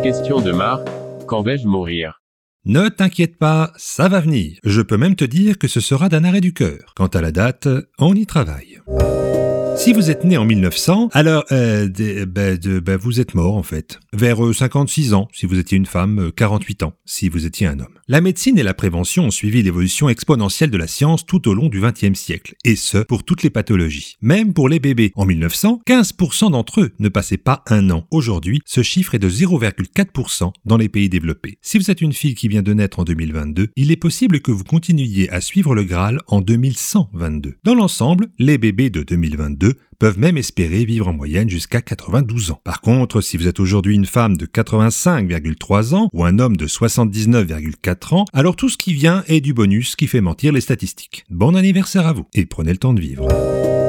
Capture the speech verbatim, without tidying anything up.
Question de Marc, quand vais-je mourir ? Ne t'inquiète pas, ça va venir. Je peux même te dire que ce sera d'un arrêt du cœur. Quant à la date, on y travaille. Si vous êtes né en mille neuf cents, alors euh, de, bah, de, bah, vous êtes mort en fait. Vers euh, cinquante-six ans si vous étiez une femme, euh, quarante-huit ans si vous étiez un homme. La médecine et la prévention ont suivi l'évolution exponentielle de la science tout au long du vingtième siècle, et ce, pour toutes les pathologies. Même pour les bébés. En mille neuf cents, quinze pour cent d'entre eux ne passaient pas un an. Aujourd'hui, ce chiffre est de zéro virgule quatre pour cent dans les pays développés. Si vous êtes une fille qui vient de naître en deux mille vingt-deux, il est possible que vous continuiez à suivre le Graal en deux mille cent vingt-deux. Dans l'ensemble, les bébés de deux mille vingt-deux peuvent même espérer vivre en moyenne jusqu'à quatre-vingt-douze ans. Par contre, si vous êtes aujourd'hui une femme de quatre-vingt-cinq virgule trois ans ou un homme de soixante-dix-neuf virgule quatre ans, alors tout ce qui vient est du bonus qui fait mentir les statistiques. Bon anniversaire à vous et prenez le temps de vivre.